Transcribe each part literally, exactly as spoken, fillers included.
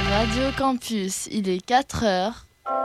Radio Campus, il est quatre heures.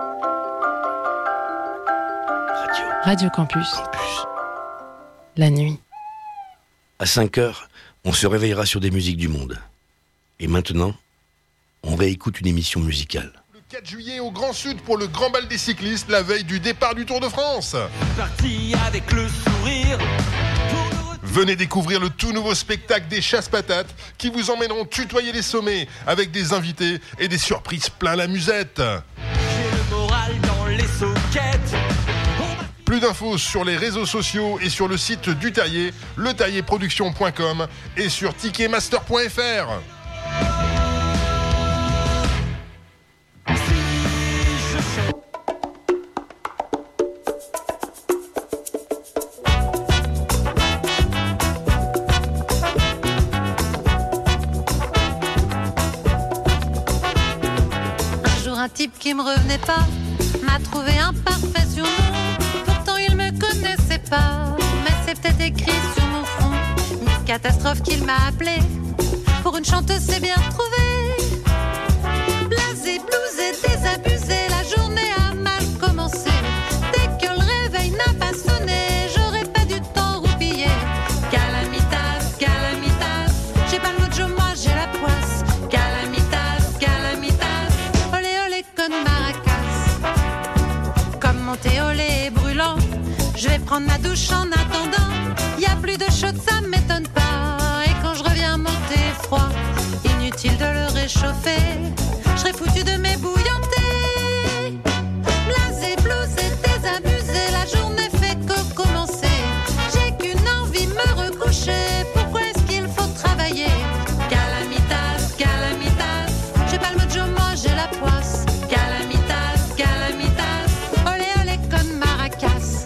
Radio. Radio Campus. Campus. La nuit. À cinq heures, on se réveillera sur des musiques du monde. Et maintenant, on réécoute une émission musicale. Le quatre juillet au Grand Sud pour le Grand Bal des cyclistes, la veille du départ du Tour de France. Parti avec le sourire. Venez découvrir le tout nouveau spectacle des Chasse-Patates qui vous emmèneront tutoyer les sommets avec des invités et des surprises plein la musette. J'ai le moral dans les soquettes. Plus d'infos sur les réseaux sociaux et sur le site du Taillé, le taillé production point com et sur ticketmaster point f r. Un type qui me revenait pas m'a trouvé un parfait surnom. Pourtant il me connaissait pas, mais c'est peut-être écrit sur mon front. Miss Catastrophe qu'il m'a appelé. Pour une chanteuse c'est bien trouvé. Blasé, blousé, désabusé, la journée a mal commencé. Dès que le réveil n'a pas sonné, j'aurais pas du temps roupillé. Calamitas, calamitas, j'ai pas le mojo, moi j'ai la poisse. Calamitas, calamitas, maracas. Comme mon thé au lait est brûlant, je vais prendre ma douche en attendant. Y a plus de chaude, ça m'étonne pas. Et quand je reviens, mon thé est froid. Inutile de le réchauffer, je serais foutu de m'ébouillanter. Blasé, blousé, désabusé, la journée fait que commencer. J'ai qu'une envie, me recoucher. Pourquoi est-ce qu'il faut travailler? Calamitas, calamitas, j'ai pas le mojo, moi j'ai la poisse. Calamitas, calamitas, olé olé con maracas.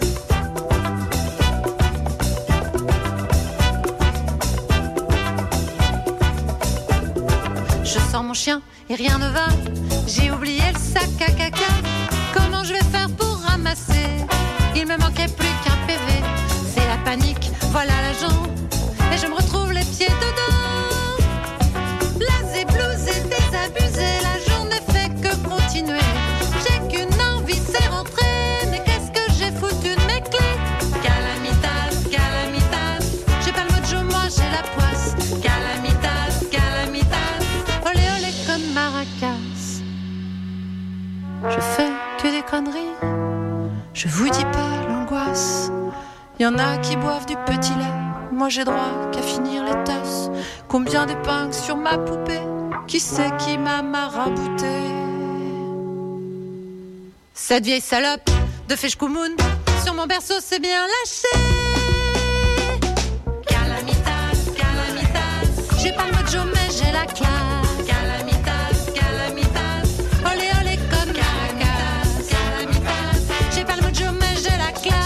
Je sors mon chien et rien ne va. J'ai oublié le sac à caca. Comment je vais faire pour ramasser? Il me manquait plus qu'un P V. C'est la panique, voilà la jambe. Et je me retrouve les pieds dedans. Blasé, blousé, désabusé, la journée fait que continuer. J'ai qu'une envie, c'est rentrer. Mais qu'est-ce que j'ai foutu de mes clés? Calamitas, calamitas, j'ai pas le mojo, moi j'ai la poisse. Calamitas, calamitas, olé olé comme maracas. Je fais que des conneries, je vous dis pas l'angoisse. Y'en a qui boivent du petit lait, moi j'ai droit qu'à finir les tasses. Combien d'épingles sur ma poupée? Qui c'est qui m'a marabouté? Cette vieille salope de Feshkoumoun sur mon berceau s'est bien lâchée. Calamitas, calamitas, j'ai pas le mojo mais j'ai la classe. Calamitas, calamitas, olé olé comme maracas. Calamitas, j'ai pas le mojo mais j'ai la classe.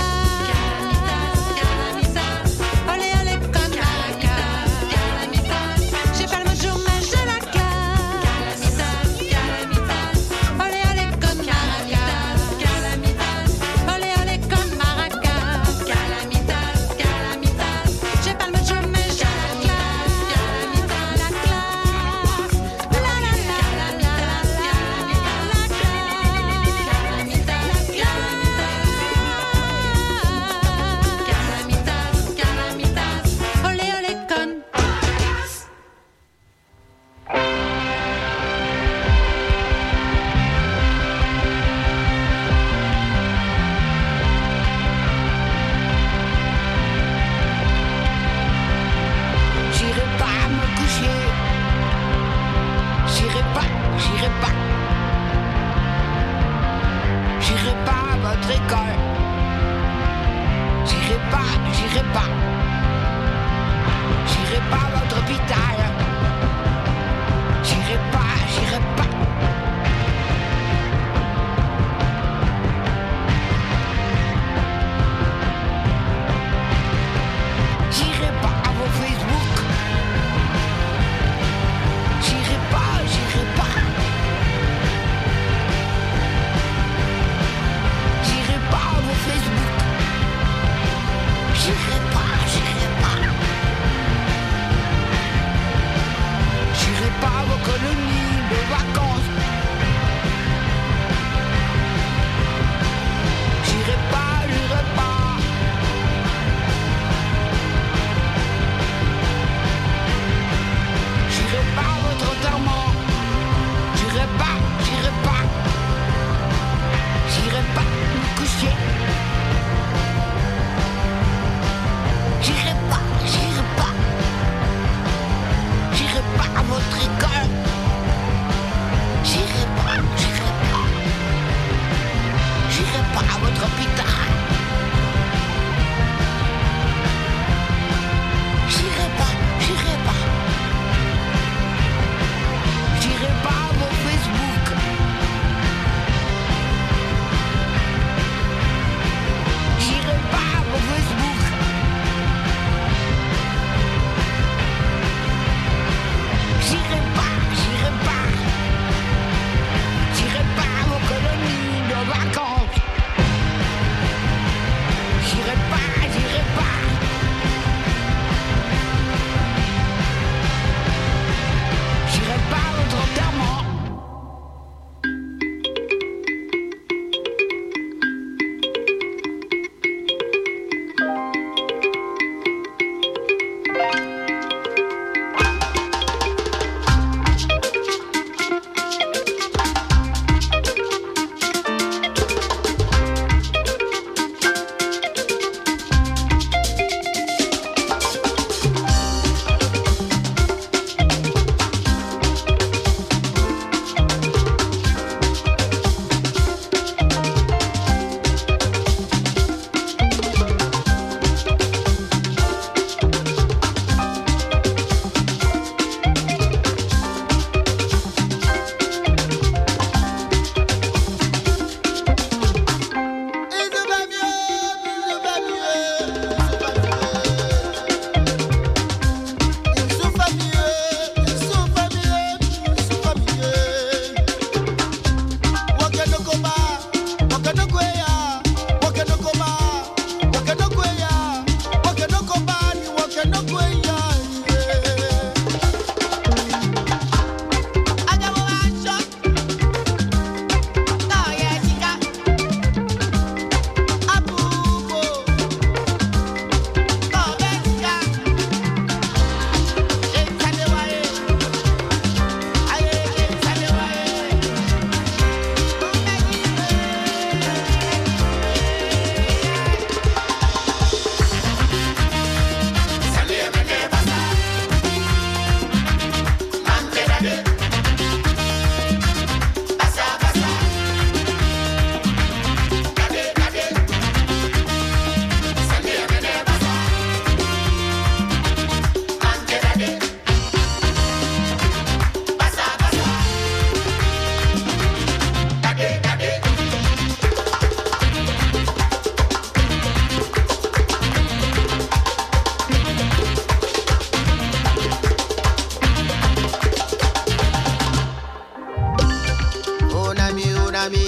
Miami,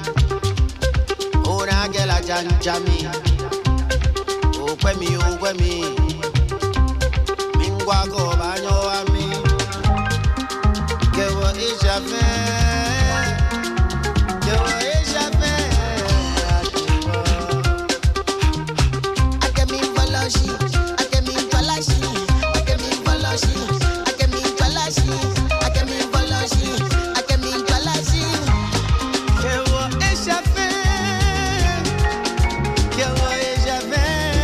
una que la chanchami, ukwemi ukwemi, mingwako banyo ami, que wo ishafe, que wo ishafe, ake mi falashi, ake mi falashi, ake mi falashi, ake mi falashi, ake mi falashi, ake mi falashi. Que wo échappé, que wo échappé,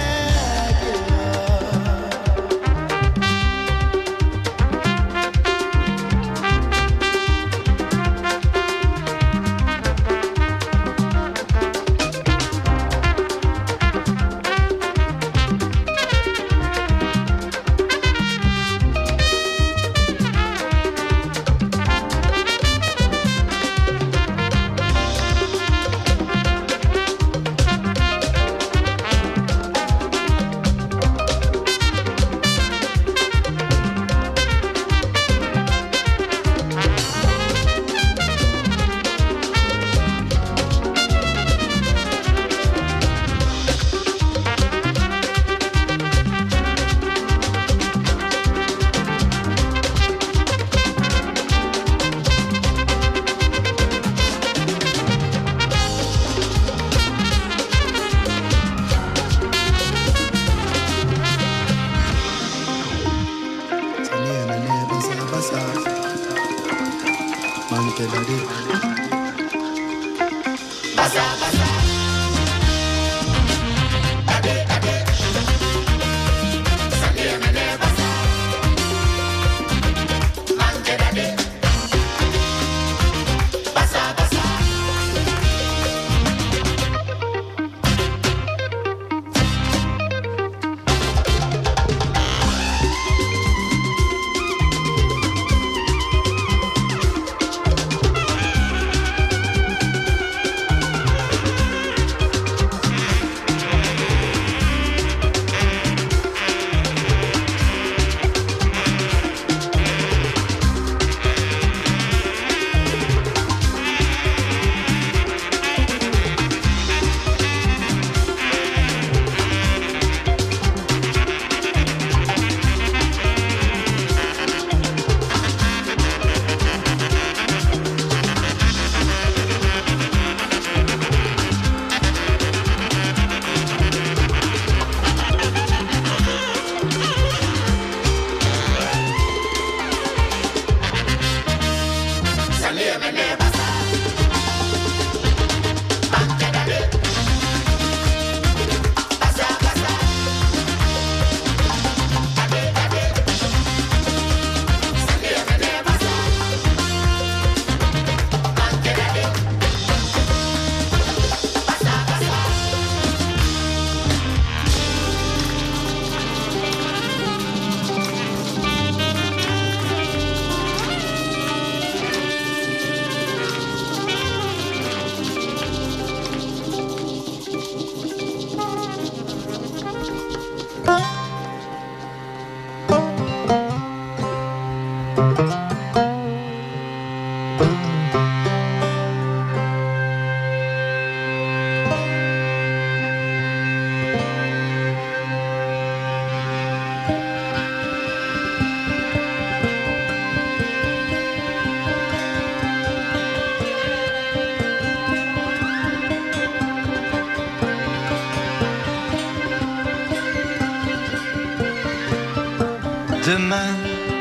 Demain,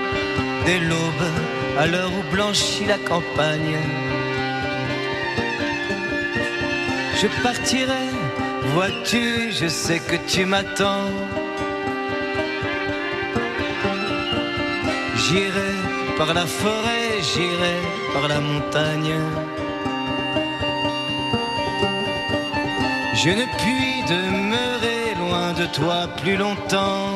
dès l'aube, à l'heure où blanchit la campagne, je partirai, vois-tu, je sais que tu m'attends. J'irai par la forêt, j'irai par la montagne. Je ne puis demeurer loin de toi plus longtemps.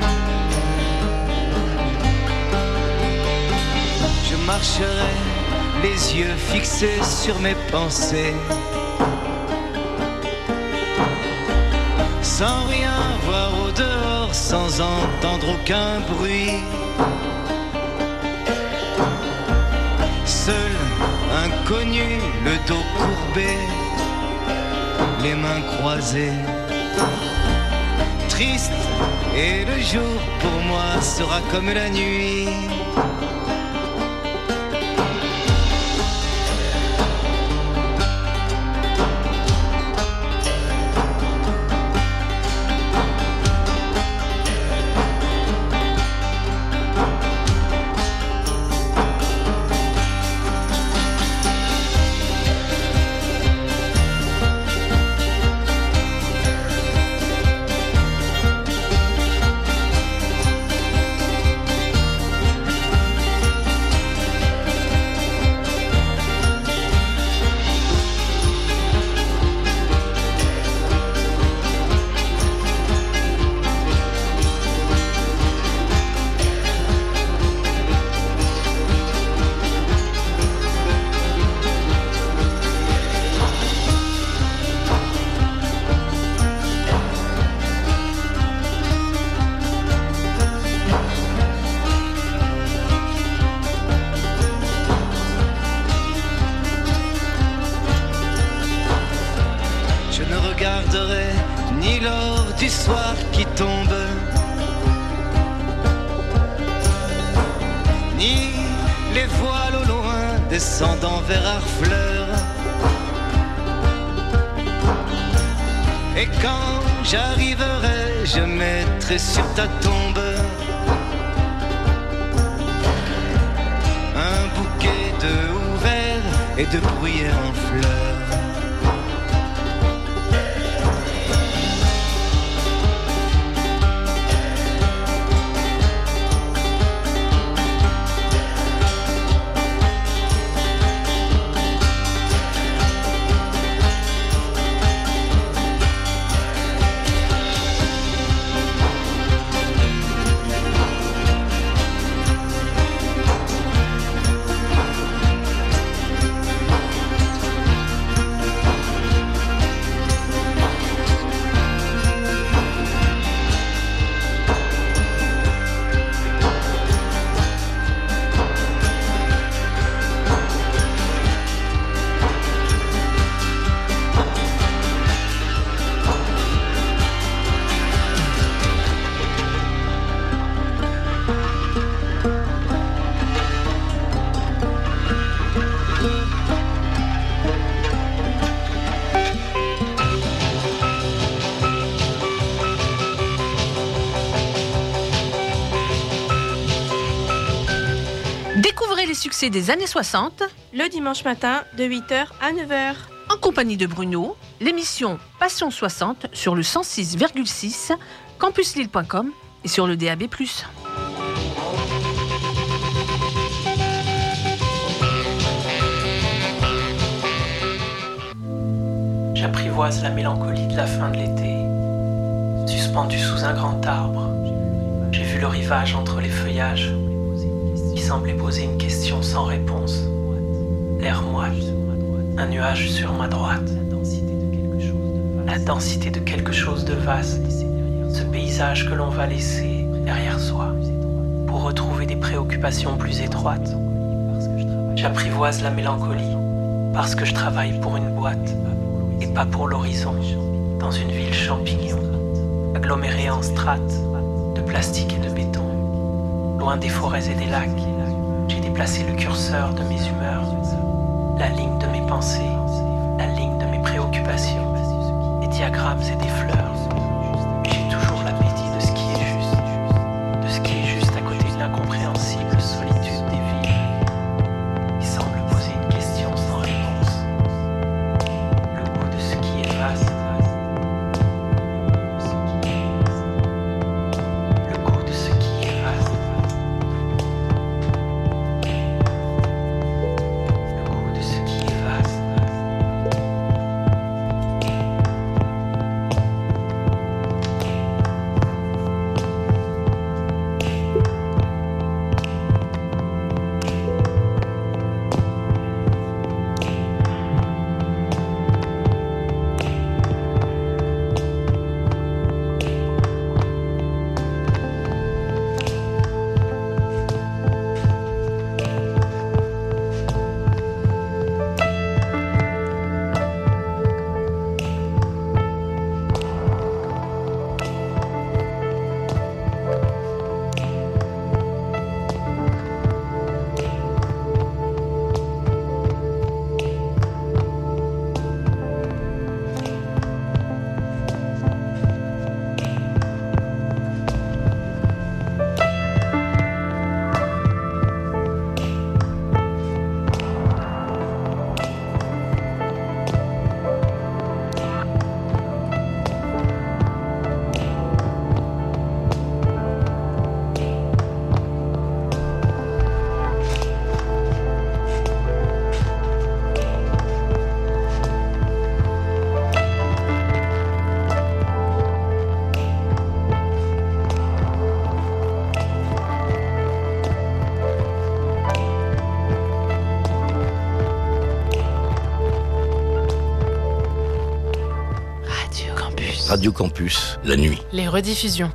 Je marcherai les yeux fixés sur mes pensées. Sans rien voir au dehors, sans entendre aucun bruit. Seul, inconnu, le dos courbé, les mains croisées. Triste, et le jour pour moi sera comme la nuit. Ni l'or du soir qui tombe, ni les voiles au loin descendant vers Harfleur. Et quand j'arriverai, je mettrai sur ta tombe un bouquet de houverts et de bruyères en fleurs. Succès des années soixante, le dimanche matin de huit heures à neuf heures. En compagnie de Bruno, l'émission Passion soixante sur le cent six virgule six, campus lille point com et sur le D A B plus. J'apprivoise la mélancolie de la fin de l'été, suspendu sous un grand arbre. J'ai vu le rivage entre les feuillages qui semblait poser une question sans réponse. L'air moite, un nuage sur ma droite. La densité de quelque chose de vaste, ce paysage que l'on va laisser derrière soi pour retrouver des préoccupations plus étroites. J'apprivoise la mélancolie parce que je travaille pour une boîte et pas pour l'horizon, dans une ville champignon, agglomérée en strates de plastique et de béton. Loin des forêts et des lacs, j'ai déplacé le curseur de mes humeurs, la ligne de mes pensées, la ligne de mes préoccupations, des diagrammes et des fleurs. J'ai toujours l'appétit de ce qui est juste, de ce qui est juste à côté de l'incompréhensible solitude des villes, qui semble poser une question sans réponse. Le goût de ce qui est vaste. Radio Campus, la nuit. Les rediffusions.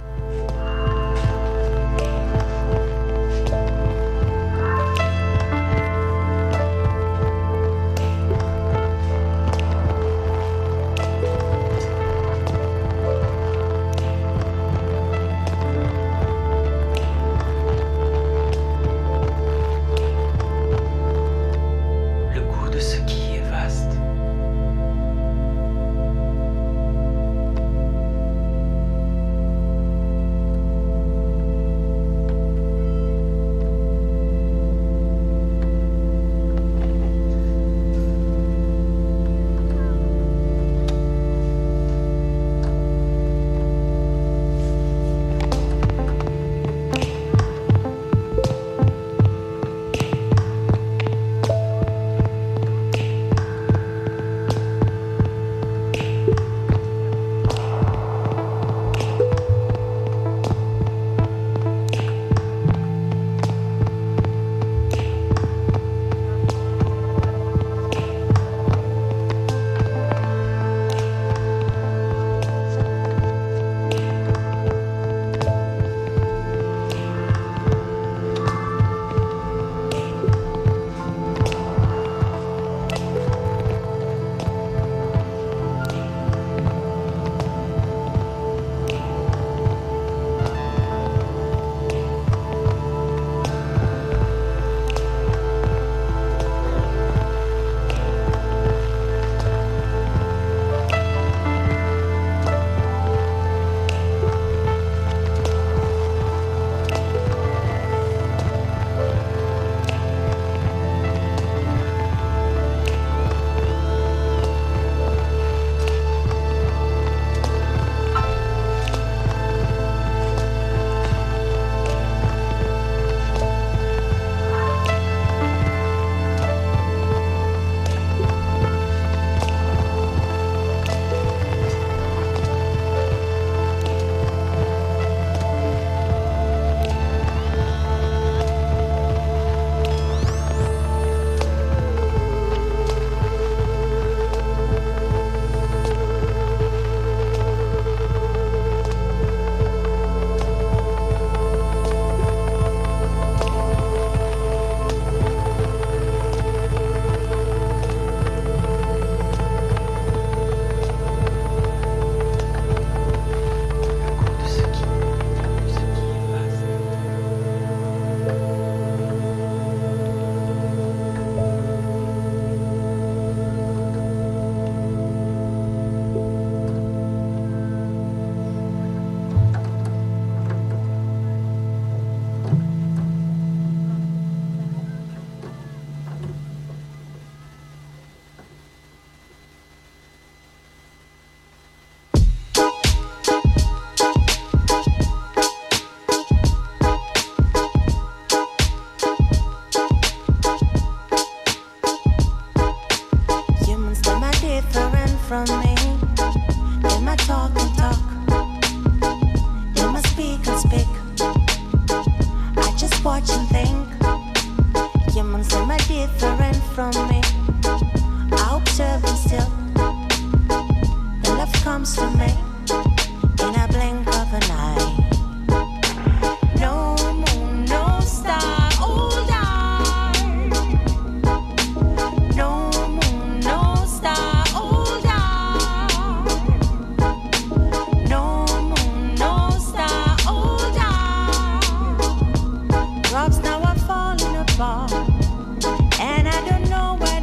Rocks now are falling apart, and I don't know where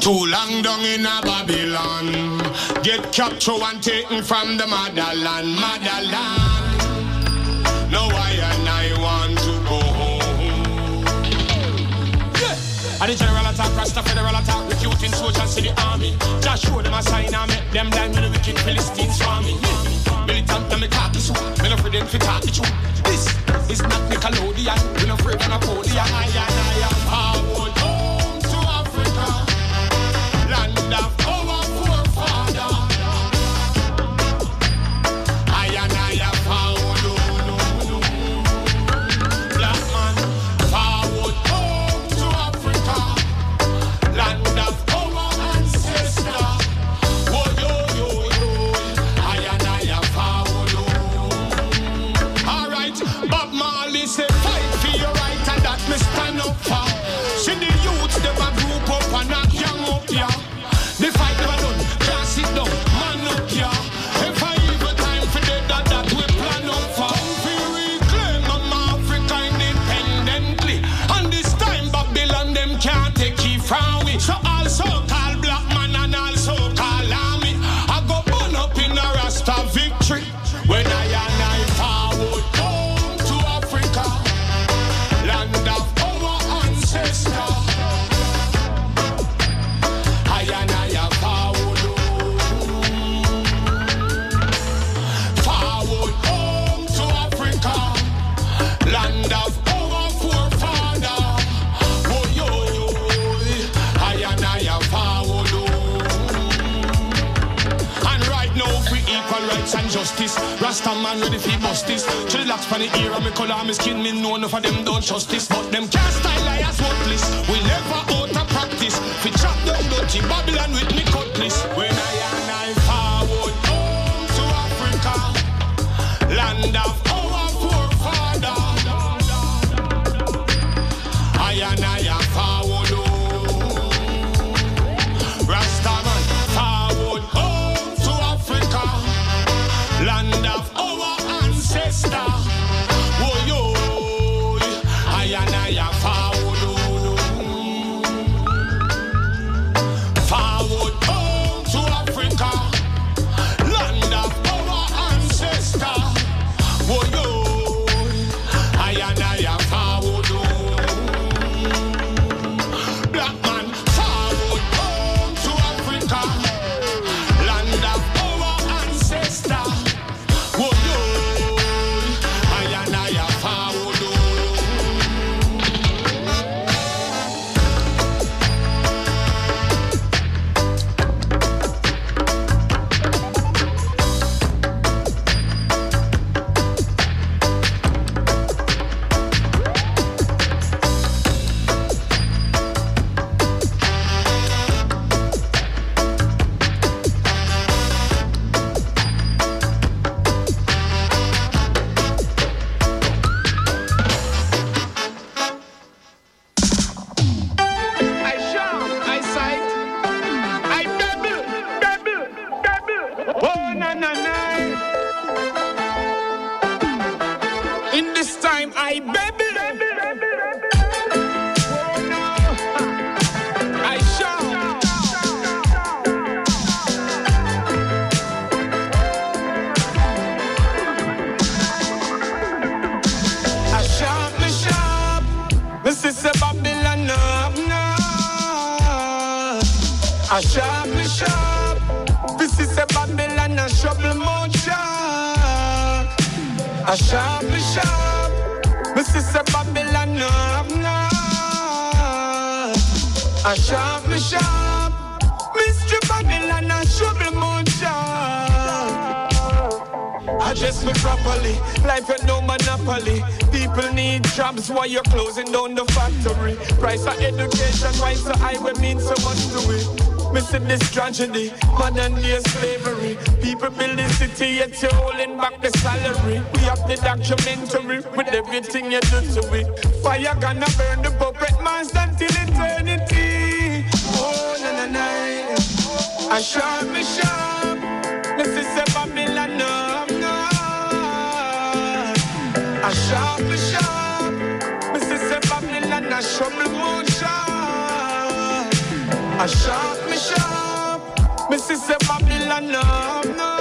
Too long down in a Babylon, get captured and taken from the motherland, motherland. Now I and I want to go home. Yeah. And the general attack, Rasta federal attack, recruiting soldiers to the army. Just show them a sign and make them blind with the wicked Philistines swarming. Militant and me khaki suit, me no afraid them fi talk the truth. This is not Nickelodeon, we no afraid of Napoleon. I and I am forward home to Africa, land of our forefather. I and I am forward, black man, forward home to Africa, land of our ancestor. Oh yo yo yo, I and I am forward. All right, Bob Marley say fight for your right, and that me stand up for. See the youths them a group up and a gang up here. The fight never done, can't sit down, man up here. If I evil time for the that that we plan up for. We reclaim Africa independently, and this time Babylon them can't take it from we. So also call black man and also call army, I go burn up in a Rasta victory. When I and I forward home to Africa, land of our ancestors. I and I are forward home. Forward home to Africa, land of our forefathers. Oh yo, I and I are forward home. And right now for equal rights and justice, Rasta man ready for justice. To the locks for the ear of me color, me skin, me know enough of them don't trust this. But them can't style like as worthless. We never out of practice. We chop them dirty Babylon with me cutlass. When I and I forward home to Africa, land of our forefathers. I and I am forward home. Rasta man forward home to Africa, land of our ancestors. Oh yo, I and I am forward home. Forward home to Africa, land of our ancestors. Oh yo, I and I am forward home. Black man forward home to Africa, land of our ancestors. Oh yo, I and I am forward home. I shout, I sight, I babble, babble, babble. Oh na na na. In this time I babble. Oh no. I shout. I shout, me shout. Me sister Babylon up now. I sharp, me sharp. This is a Babylon and trouble motion. I sharp, me sharp. This is a Babylon up now. I sharp, me sharp. Mister Babylon and trouble motion. Address me properly. Life ain't no monopoly. People need jobs while you're closing down the factory. Price of education, why so high, we mean so much to it. Me see this tragedy, modern day slavery. People build the city, yet you're holding back the salary. We have the documentary with everything you do to it. Fire gonna burn the puppet master until eternity. Oh, na na na. I sharp, me sharp. This is a Babylon, no, no. I sharp, me sharp. This is a Babylon, a trouble motion. I sharp, me sharp. Me see say Babylon no, no.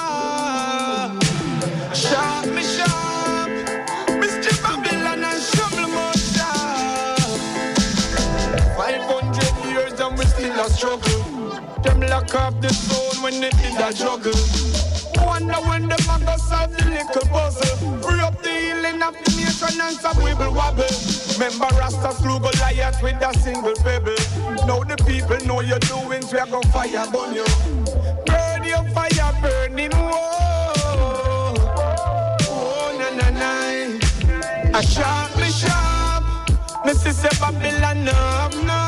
Sharp, me sharp. Mister Babylon and shovel more sharp. Five hundred years and we still a struggle. Them lock up the zone when they did a juggle. Wonder when them a go solve the little puzzle. Free up the healing of the nation and some wibble wobble. Remember Rasta slew Goliath with a single pebble. Now the people know your doings, we are gonna fire burn you. Burn your fire burning, whoa. Oh, na na na. I sharp, me sharp. Me see say Babylon up, no.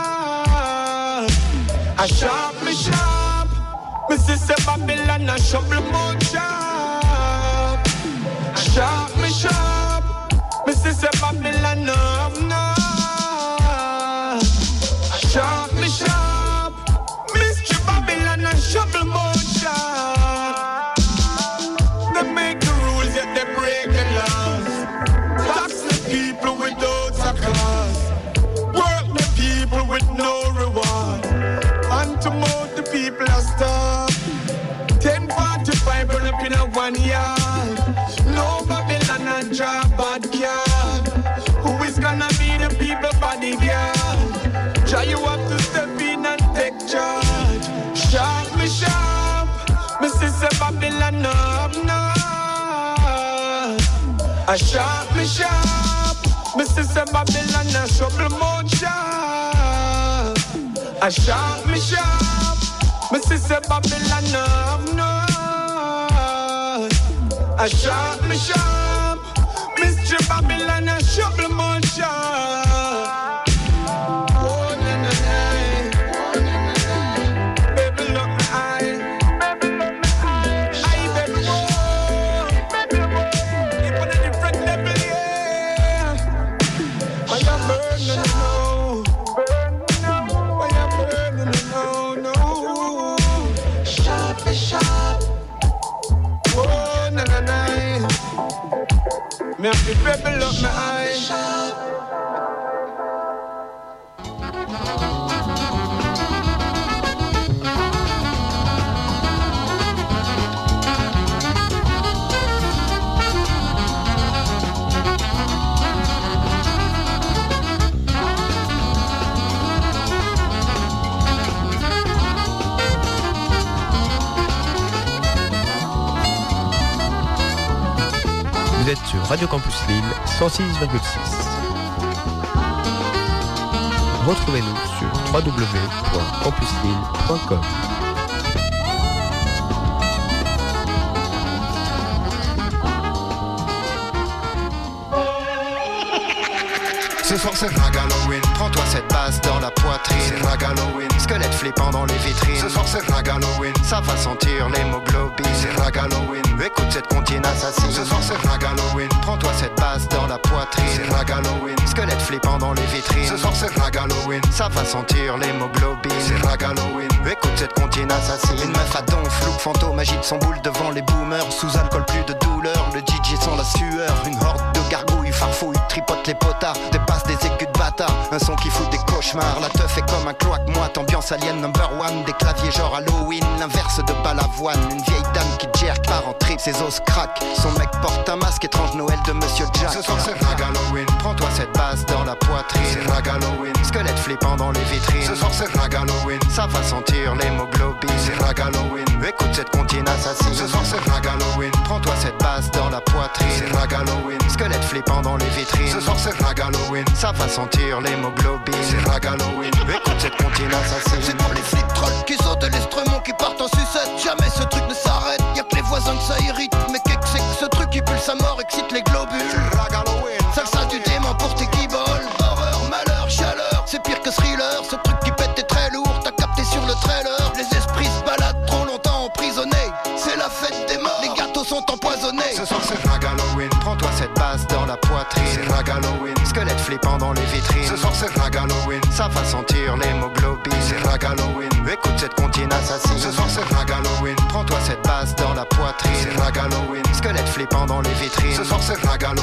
I sharp, me sharp. Me see say Babylon a shovel more sharp. I sharp, me sharp. Me see say Babylon up, no. I sharp, me sharp. Mister Babylon a shovel more sharp. They make the rules yet they break the laws. Tax the people without a class. Work the people with no reward. And to mold the people are starved. Ten forty-five burn up in a one yard. No Babylon and draw bad card. Who is gonna be the people bodyguard? Try you have to step in and take charge. Sharp, me sharp. Me see say Babylon up, no. I sharp, me sharp. Me see say Babylon a shovel more sharp. I sharp, me sharp. Me see say Babylon up, no. I sharp, me sharp. Mister Babylon a shovel more sharp. Oh na na na. Baby look me eye. Baby look me eye. I baby whoa. Baby whoa. You put a different level, yeah. I am burning now. Burning now. I am burning now, no. Sharp is sharp. Oh na na na. Me have to baby look me eye. Vous êtes sur Radio Campus Lille cent six virgule six. Retrouvez-nous sur w w w point campus lille point com. Ce soir c'est Ragalowin, prends-toi cette basse dans la poitrine. C'est Ragalowin, squelette flippant dans les vitrines. Ce soir c'est Ragalowin, ça va sentir l'hémoglobine. C'est Ragalowin, écoute cette comptine assassine. Ce soir c'est Ragalowin, prends-toi cette basse dans la poitrine. C'est Ragalowin, squelette flippant dans les vitrines. Ce soir c'est Ragalowin, ça va sentir l'hémoglobine. C'est Ragalowin, écoute cette comptine assassine. Une meuf à donf, look fantôme, agite son boule devant les boomers. Sous alcool plus de douleur, le D J sent la sueur. Une horde de gargouilles, farfouille, tripote les potards. Dépasse des écus de bâtard, un son qui fout des cauchemars. La teuf est comme un cloaque moite, ambiance alien number one. Des claviers genre Halloween, l'inverse de balavoine. Une vieille dame qui jerk part en trip, ses os craquent. Son mec porte un masque, étrange Noël de Monsieur Jack. Ce soir c'est Ragalowin, prends-toi cette basse dans la poitrine. C'est Ragalowin, squelette flippant dans les vitrines. Ce soir c'est Ragalowin, ça va sentir l'hémoglobine. C'est Ragalowin, écoute cette comptine assassine. Ce soir c'est Ragalowin, prends-toi cette basse dans la poitrine. C'est Ragalowin, squelette flippant dans les vitrines. Ce soir c'est Ragalowin, ça va sentir l'hémoglobine. C'est Ragalowin, écoute cette comptine assassine. C'est pour les flics trolls qui sautent et les strumons qui partent en sucette. Jamais ce truc ne s'arrête, y'a que les voisins que ça irrite. Mais qu'est-ce que c'est que ce truc qui pulse à mort, excite les globules. C'est Ragalowin, salsa du démon pour tes guiboles. Horreur, malheur, chaleur, c'est pire que thriller. Ce truc qui pète est très lourd, t'as capté sur le trailer. Les esprits se baladent trop longtemps emprisonnés. C'est la fête des morts, les gâteaux sont empoisonnés. Ce soir c'est Ragalowin, prends-toi cette basse dans la poitrine. C'est Ragalowin, squelette flippant dans les vitrines. Ce soir c'est Ragalowin, ça va sentir l'hémoglobine. C'est Ragalowin, écoute cette comptine assassine. Ce soir c'est Ragalowin, prends-toi cette basse dans la poitrine. C'est Ragalowin, squelette flippant dans les vitrines. Ce soir c'est Ragalowin, ça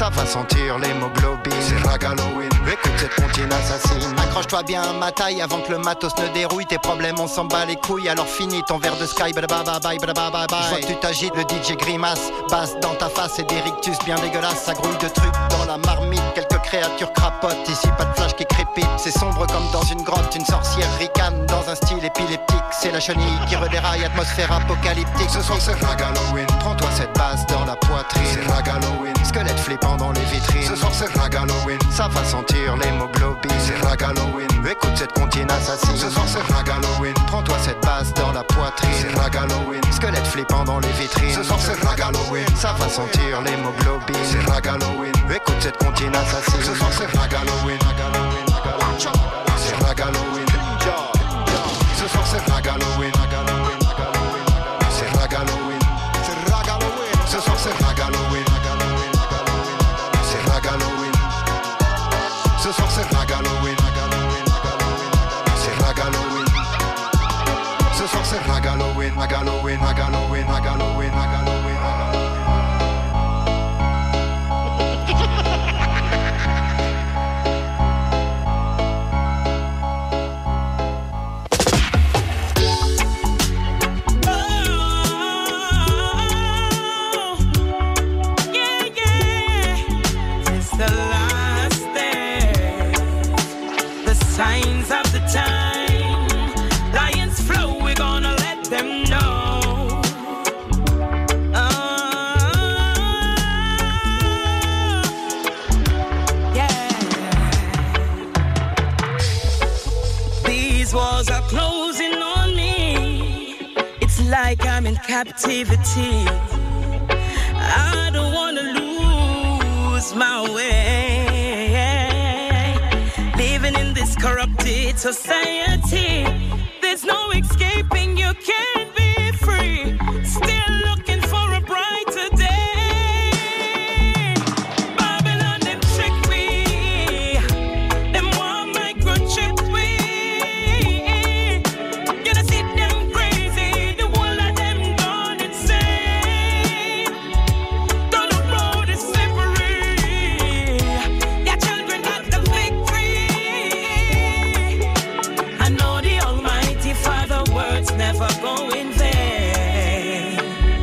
ça va sentir l'hémoglobine. C'est Ragalowin, écoute cette comptine assassine. Accroche-toi bien à ma taille avant que le matos ne dérouille. Tes problèmes on s'en bat les couilles, alors finis ton verre de sky. Bye bye bye bye bye bye. Je vois que tu t'agites, le D J grimace, basse dans ta face et des rictus bien dégueulasses. Ça grouille de trucs dans la marmite, quelques créatures crapotent. Ici pas de flash qui crépite, c'est sombre comme dans une grotte. Une sorcière ricane dans un style épileptique. C'est la chenille qui redéraille, atmosphère apocalyptique. Ce soir c'est Ragalowin, prends-toi cette basse dans la poitrine. C'est Ragalowin, squelette flippant dans les vitrines. Ce soir c'est Ragalowin, ça va sentir l'hémoglobine. C'est Ragalowin, écoute cette comptine assassine. Ce soir c'est Ragalowin, prends-toi cette basse dans la poitrine. C'est Ragalowin, squelette flippant dans les vitrines. Ce soir c'est Ragalowin, ça va sentir l'hémoglobine. C'est Ragalowin, écoute cette comptine assassine. Ce soir c'est Ragalowin, Ragalowin, Ragalowin. C'est Ragalowin, ce soir c'est Ragalowin, Ragalowin, Ragalowin. C'est Ragalowin, c'est Ragalowin. Ce soir c'est Ragalowin, Ragalowin, Ragalowin. C'est Ragalowin. Ce soir c'est Ragalowin, Ragalowin, Ragalowin. C'est Ragalowin. Ce soir c'est Ragalowin, Ragalowin, Ragalowin, Ragalowin, Ragalowin. Signs of the time, lions flow, we're gonna let them know. Uh, yeah. These walls are closing on me. It's like I'm in captivity. I don't wanna lose my way. Living in this corrupted society, there's no escaping, you can't be free. Still looking for a brighter day. Babylon, them trick we, them want microchip we. Gonna see them crazy, the whole of them gone insane. Though the road is slippery, their children got the victory. I know the Almighty Father words never go in vain.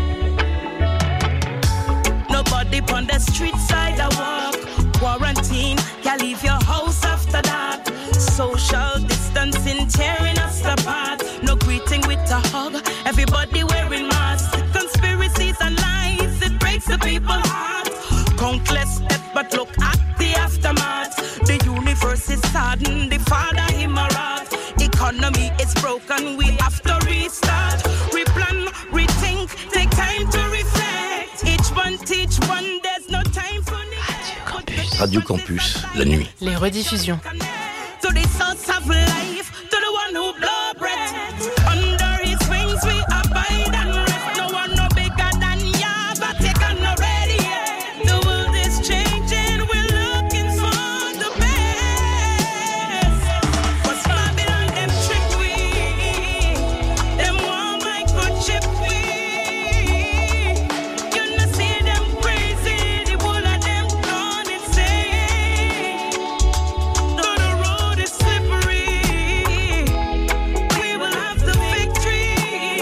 Nobody on the street side I walk. Quarantine, can't leave your house after that. Social distancing tearing us apart. No greeting with a hug, everybody wearing masks. Conspiracies and lies, it breaks the people's heart. Countless deaths, but look at the aftermath. The universe is saddened, the Father him a wrath. Economy is broken, we have to restart. Replan, rethink, take time to reflect. Each one teach one, there's no time for neglect. Radio Campus, la nuit. Les rediffusions. To the source of life, to the one who blow breath. Under his wings we abide and rest. No one no bigger than ya, but they can not ready yet. The world is changing, we're looking for the best. But Babylon, them trick we, them want microchip we. You know see them crazy, the whole of them gone insane. Though the road is slippery, we will have the victory.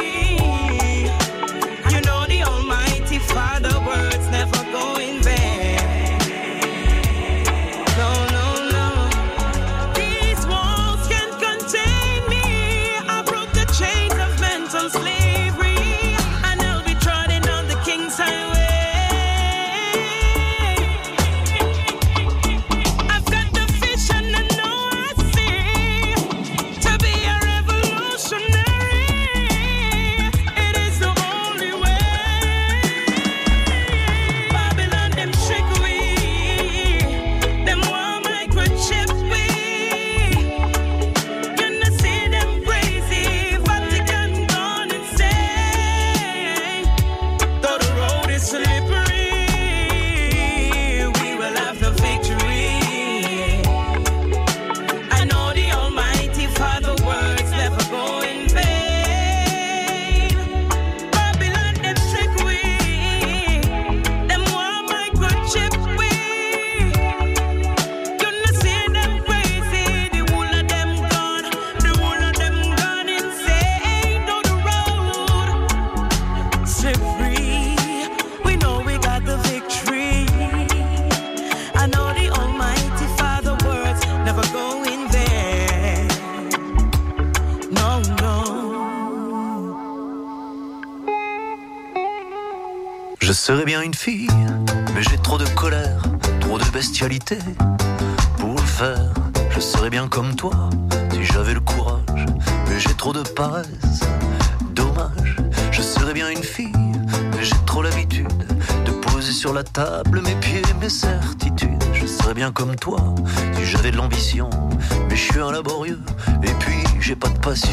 You know the Almighty Father words never go in vain. No, no, no. These walls can't contain me. I broke the chains of mental slavery, and I'll be trotting on the King's highway. I've got the vision and know I see to be a revolutionary. It is the only way. Babylon, them trick we, them want microchip we. You know see them crazy, Vatican gone insane. Je serais bien une fille, mais j'ai trop de colère, trop de bestialité. Pour le faire, je serais bien comme toi, si j'avais le courage, mais j'ai trop de paresse. Dommage, je serais bien une fille, mais j'ai trop l'habitude de poser sur la table mes pieds, mes certitudes. Je serais bien comme toi, si j'avais de l'ambition, mais je suis un laborieux, et puis j'ai pas de passion.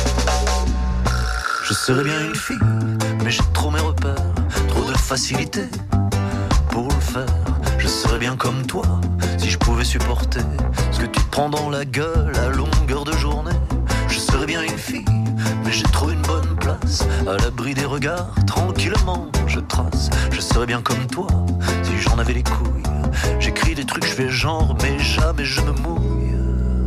Je serais bien une fille, mais j'ai trop mes repères, trop de facilité. Pour le faire, je serais bien comme toi, si je pouvais supporter ce que tu te prends dans la gueule à longueur de journée. Je serais bien une fille, mais j'ai trop une bonne place, à l'abri des regards, tranquillement je trace. Je serais bien comme toi, si j'en avais les couilles. J'écris des trucs, je fais genre, mais jamais je me mouille.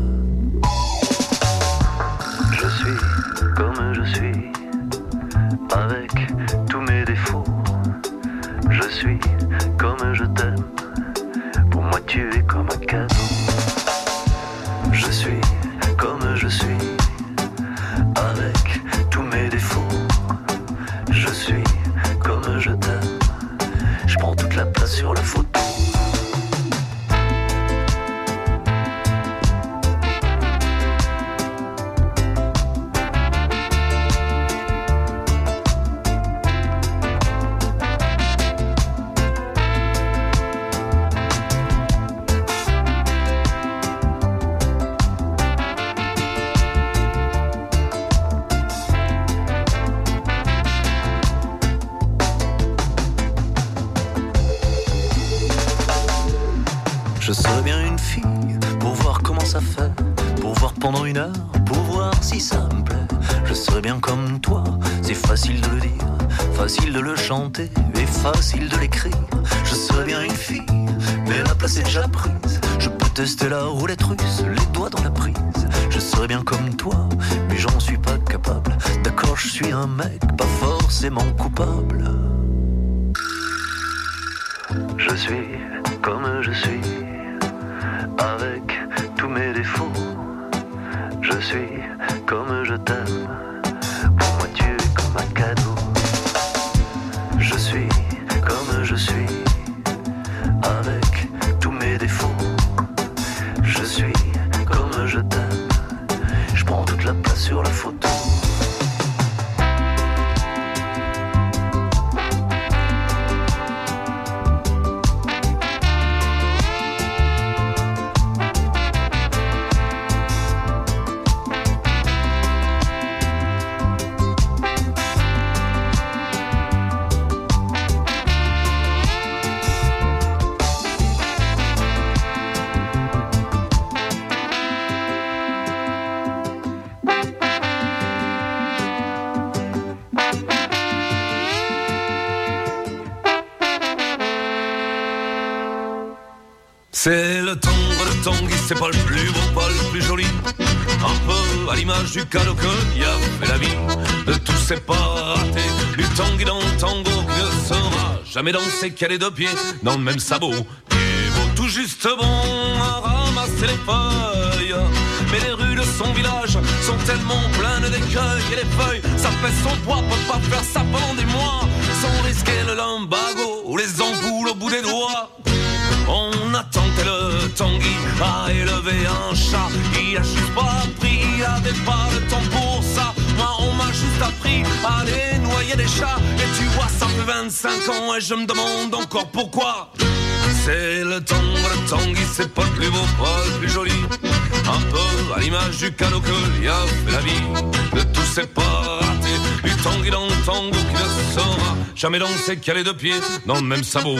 Je suis comme je suis, avec tous mes défauts. Je suis comme je t'aime, pour moi tu es comme un cadeau. Je suis comme je suis, avec tous mes défauts. Je suis comme je t'aime, je prends toute la place sur la photo. Je serais bien une fille, pour voir comment ça fait, pour voir pendant une heure, pour voir si ça me plaît. Je serais bien comme toi, c'est facile de le dire, facile de le chanter et facile de l'écrire. Je serais bien une fille, mais la place est déjà prise. Je peux tester la roulette russe, les doigts dans la prise. Je serais bien comme toi, mais j'en suis pas capable. D'accord, je suis un mec, pas forcément coupable. Je suis comme je suis, avec tous mes défauts. Je suis comme je t'aime, pour moi tu es comme un cadeau. Je suis comme je suis, avec tous mes défauts. Je suis comme je t'aime, je prends toute la place sur la photo. C'est le tendre, le tanguy, c'est pas le plus beau, pas le plus joli. Un peu à l'image du cadeau qu'il a fait la vie. De tous ces pas ratés, du tanguy dans le tango qui ne sera jamais dansé qu'à les deux pieds dans le même sabot. Qui est beau, tout juste bon à ramasser les feuilles. Mais les rues de son village sont tellement pleines d'écueils et les feuilles, ça pèse son poids, peut pas faire ça pendant des mois sans risquer le lumbago ou les ampoules au bout des doigts. On a tenté le tanguy à élever un chat, il a juste pas appris, il avait pas le temps pour ça. Moi on m'a juste appris à aller noyer des chats. Et tu vois ça fait vingt-cinq ans et je me demande encore pourquoi. C'est le tendre, le tanguy, c'est pas le plus beau, pas le plus joli. Un peu à l'image du cadeau que lui a fait la vie. De tous ces pas ratés, du tanguy dans le tango qui ne saura jamais danser qu'à les deux pieds dans le même sabot.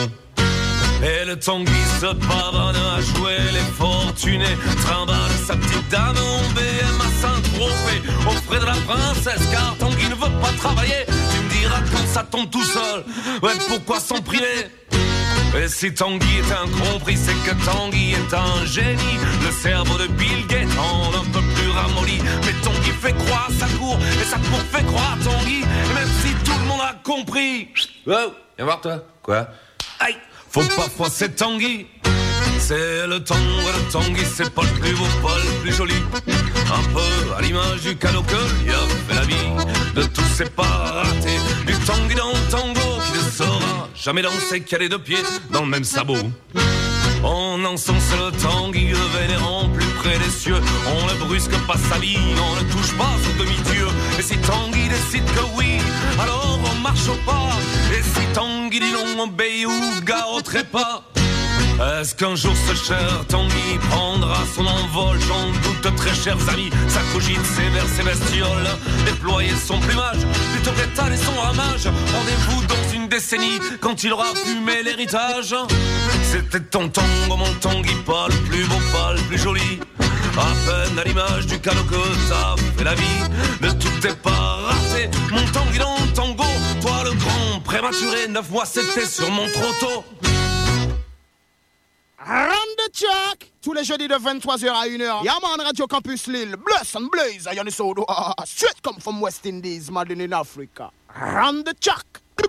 Et le tanguy se pavane à jouer les fortunés, trimballe sa petite dame en B M à Saint-Tropez, aux frais de la princesse, car Tanguy ne veut pas travailler. Tu me diras quand ça tombe tout seul, ouais pourquoi s'en priver? Et si Tanguy est incompris, c'est que Tanguy est un génie. Le cerveau de Bill Gates en un peu plus ramolli. Mais Tanguy fait croire sa cour, et sa cour fait croire Tanguy. Et même si tout le monde a compris. Oh, viens voir toi. Quoi? Aïe! Faut pas froisser Tanguy. C'est le tendre, le Tanguy, c'est pas le plus beau, pas le plus joli. Un peu à l'image du cadeau que lui a fait la vie. De tous ces pas ratés, du Tanguy dans le tango qui ne saura jamais dansé qu'à les deux pieds dans le même sabot. On encense le Tanguy, le vénérant plus près des cieux. On ne brusque pas sa vie, on ne touche pas au demi-dieu. Et si Tanguy décide que oui, alors on marche au pas. Et si Tanguy dit non, on obéit ou gare au trépas. Est-ce qu'un jour ce cher Tanguy prendra son envol? J'en doute, très chers amis. Ça cogite sévère ses bestioles, déployer son plumage plutôt qu'étaler son ramage. Rendez-vous dans une décennie quand il aura fumé l'héritage. C'était ton tango, mon Tanguy, pas le plus beau, pas le plus joli. À peine à l'image du cadeau que t'as fait la vie. Ne tout est pas raté, mon Tanguy dans le tango. Toi le grand prématuré, neuf mois c'était sur mon trotto. Run the track tous les jeudis de vingt-trois heures à une heure. Yaman Radio Campus Lille, Bless and Blaze, I on sodo. Straight come from West Indies, modern in Africa. Run the track.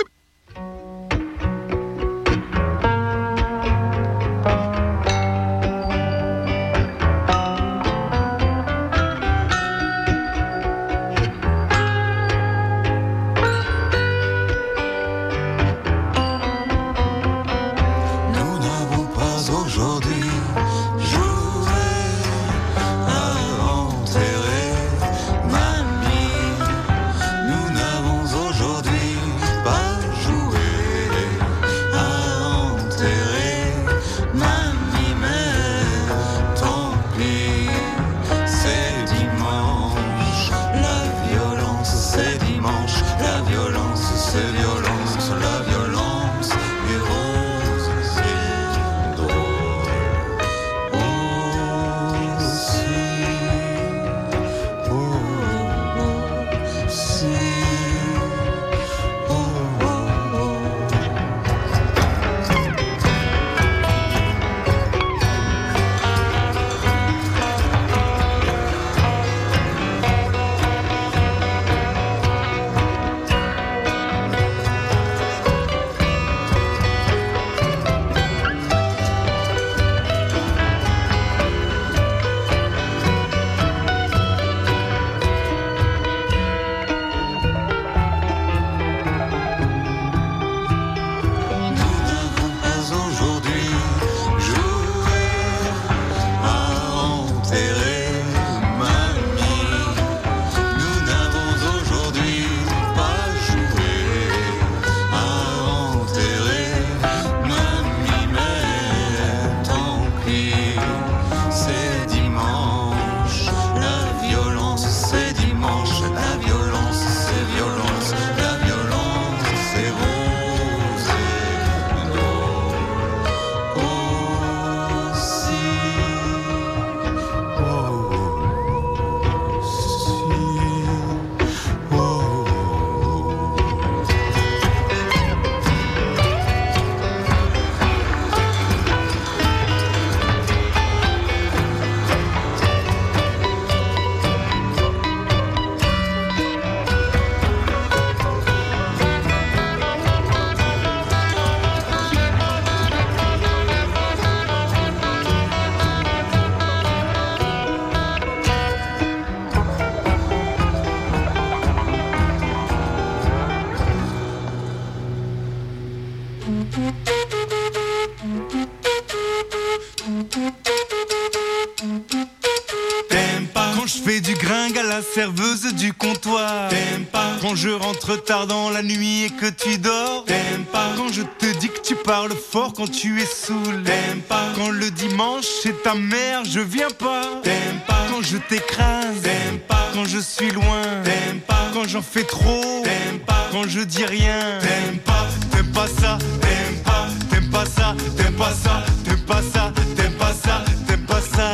Serveuse du comptoir. T'aimes pas quand je rentre tard dans la nuit et que tu dors. T'aimes pas quand je te dis que tu parles fort quand tu es saoul. T'aimes pas quand le dimanche chez ta mère je viens pas. T'aimes pas quand je t'écrase. T'aimes pas quand je suis loin. T'aimes pas quand j'en fais trop. T'aimes pas quand je dis rien. T'aimes pas, t'aimes pas ça. T'aimes pas, t'aimes pas ça. T'aimes pas ça, t'aimes pas ça. T'aimes pas ça, t'aimes pas ça.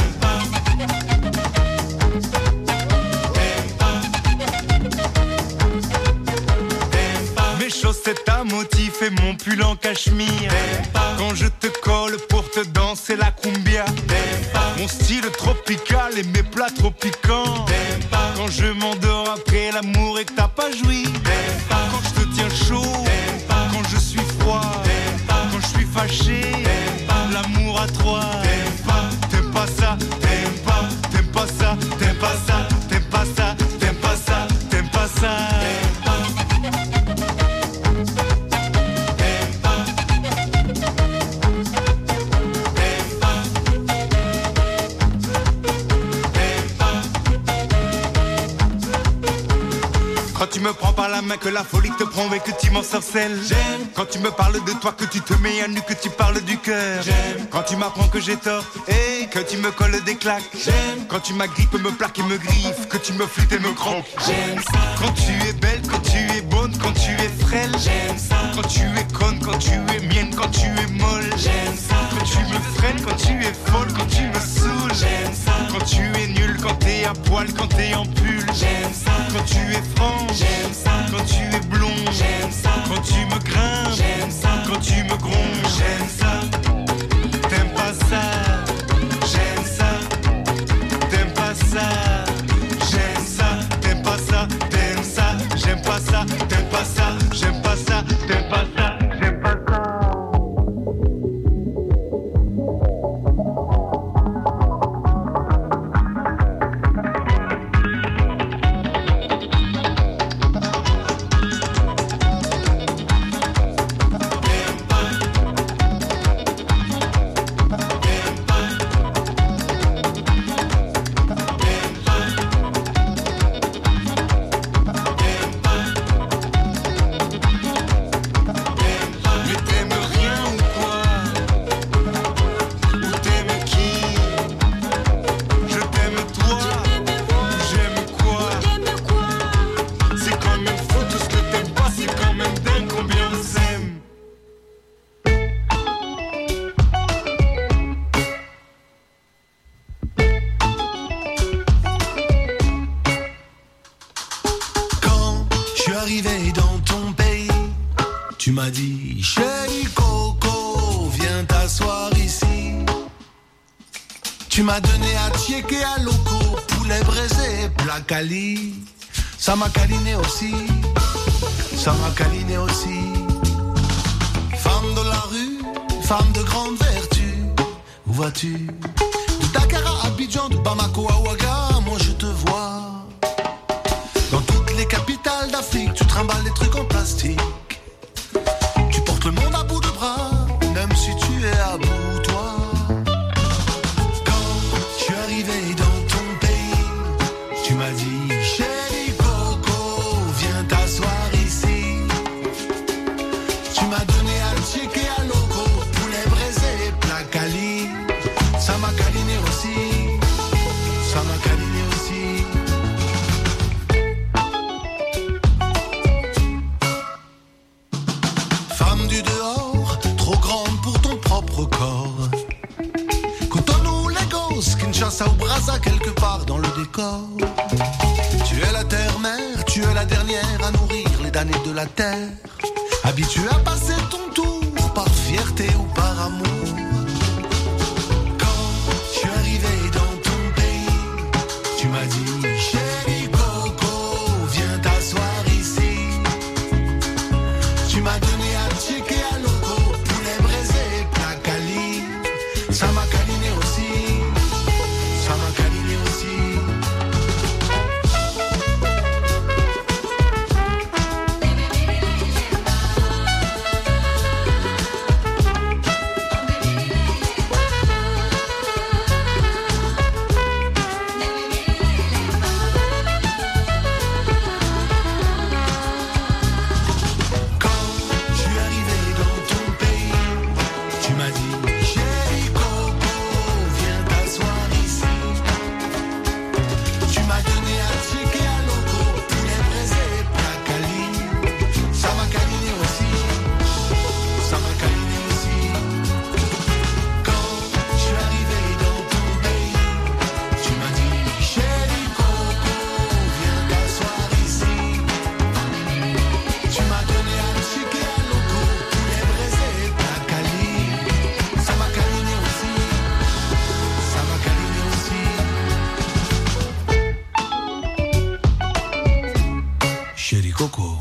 C'est ta motif et mon pull en cachemire. Quand je te colle pour te danser la cumbia. Mon style tropical et mes plats trop piquants. Quand je m'endors après l'amour et que t'as pas joui. Quand je te tiens chaud. Quand je suis froid. Quand je suis fâché. L'amour à trois. T'aimes pas ça, t'aimes pas, t'aimes pas ça, t'aimes pas ça, t'aimes pas ça, t'aimes pas ça, t'aimes pas ça. lendemain que la folie te prend et que tu m'ensorcelles. J'aime quand tu me parles de toi, que tu te mets à nu, que tu parles du cœur. J'aime quand tu m'apprends que j'ai tort et que tu me colles des claques. J'aime quand tu m'agrippes, me plaques et me griffes, que tu me flûtes et me croques. J'aime ça quand tu es belle, quand tu es bonne, quand tu es frêle. J'aime ça quand tu es conne, quand tu es mienne, quand tu es molle. J'aime ça quand tu me freines, quand tu es folle, quand tu me saoules. J'aime ça quand tu es nul, quand t'es à poil, quand t'es en pull. J'aime ça quand tu es franc. J'aime ça quand tu es blond. J'aime ça quand tu me grimpes. J'aime ça quand tu me grondes. J'aime ça. T'aimes pas ça. J'aime ça. T'aimes pas ça. J'aime ça. T'aimes pas ça. T'aimes ça. J'aime pas ça. T'aimes pas ça. J'aime pas ça. T'aimes pas ça. J'aime pas ça. Tu m'as dit, chérie Coco, viens t'asseoir ici. Tu m'as donné à tchecker à loco, poulet braisé, plat cali. Ça m'a câliné aussi, ça m'a câliné aussi. Femme de la rue, femme de grande vertu, où vas-tu? De Dakar à Abidjan, de Bamako à Ouaga, moi je te vois. Dans toutes les capitales d'Afrique, tu trimbales des trucs en plastique. Tu portes le monde à bout de bras, même si tu es à bout, toi. Quand je suis arrivé dans ton pays, tu m'as dit, chérie Coco, viens t'asseoir ici. Tu m'as donné à tchecker à loco, poulet braisé, plat cali. Ça m'a câliné aussi, ça m'a câliné aussi. Femme du dehors, trop grande pour ton propre corps. Cotonou, Lagos, Kinshasa ou Brazza, quelque part dans le décor. Tu es la terre-mère, tu es la dernière à nourrir les damnés de la terre. Habitué à passer ton tour, par fierté ou par amour. Je suis arrivé dans ton pays, tu m'as dit, chérie Coco, viens t'asseoir ici. Tu m'as donné à tchecker à loco, poulet braisé, plat cali. Ça m'a câliné aussi, ça m'a câliné aussi. Chérie Coco.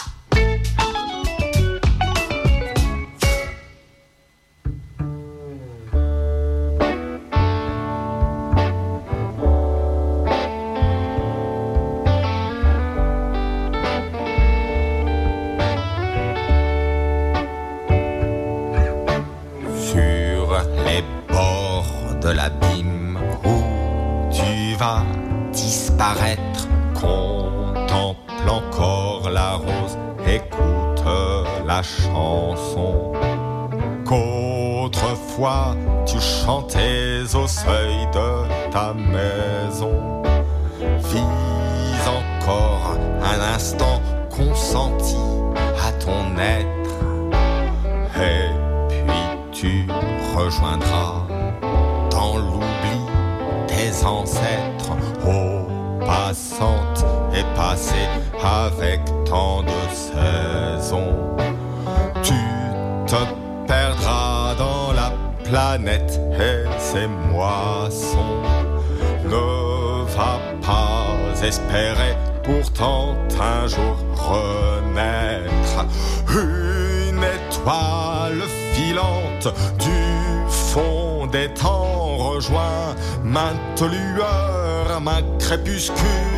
Sur les bords de l'abîme où tu vas disparaître, contemple encore la rose, écoute la chanson qu'autrefois tu chantais au seuil de ta maison. Vis encore un instant consenti à ton être, et puis tu rejoindras dans l'oubli tes ancêtres, ô passante et passée avec tant de saisons. Tu te perdras dans la planète et ses moissons. Ne va pas espérer pourtant un jour renaître. Une étoile filante du fond des temps rejoint maintes lueurs, maints crépuscules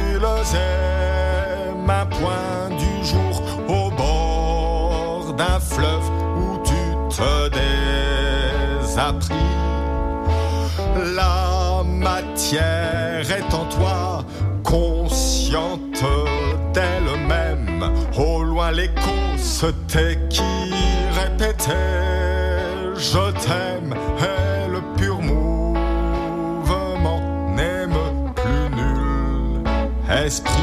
et maints points du jour au bord d'un fleuve où tu te désappris. La matière est en toi, consciente d'elle-même. Au loin l'écho se tait qui répétait je t'aime, et le pur mouvement n'aime plus nul esprit.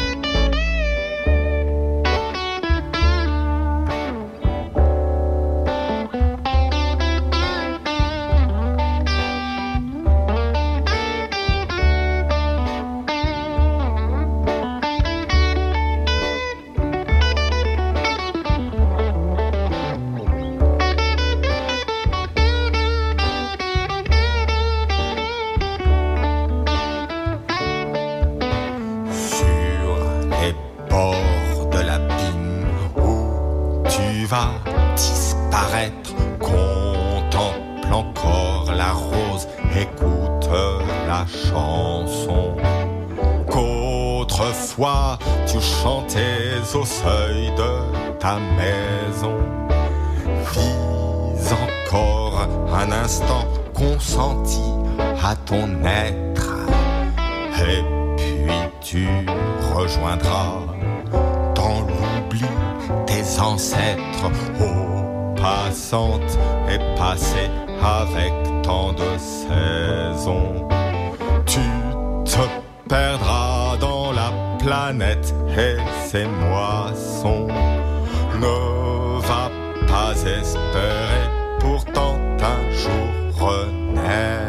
Disparaître, contemple encore la rose, écoute la chanson qu'autrefois tu chantais au seuil de ta maison. Vis encore un instant consenti à ton être, et puis tu rejoindras dans l'oubli tes ancêtres, ô passante et passée avec tant de saisons. Tu te perdras dans la planète et ses moissons. Ne va pas espérer pourtant un jour renaître.